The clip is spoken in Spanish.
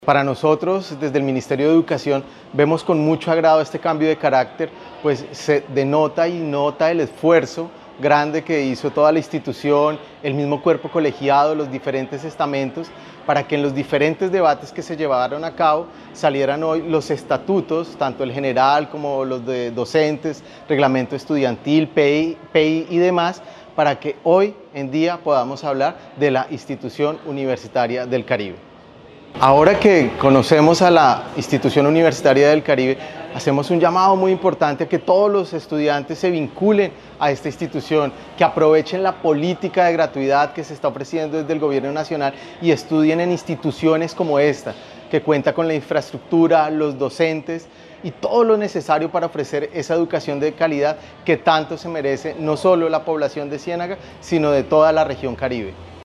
Para nosotros, desde el Ministerio de Educación, vemos con mucho agrado este cambio de carácter, pues se denota y nota el esfuerzo grande que hizo toda la institución, el mismo cuerpo colegiado, los diferentes estamentos, para que en los diferentes debates que se llevaron a cabo salieran hoy los estatutos, tanto el general como los de docentes, reglamento estudiantil, PI y demás, para que hoy en día podamos hablar de la Institución Universitaria del Caribe. Ahora que conocemos a la Institución Universitaria del Caribe, hacemos un llamado muy importante a que todos los estudiantes se vinculen a esta institución, que aprovechen la política de gratuidad que se está ofreciendo desde el Gobierno Nacional y estudien en instituciones como esta, que cuenta con la infraestructura, los docentes y todo lo necesario para ofrecer esa educación de calidad que tanto se merece no solo la población de Ciénaga, sino de toda la región Caribe.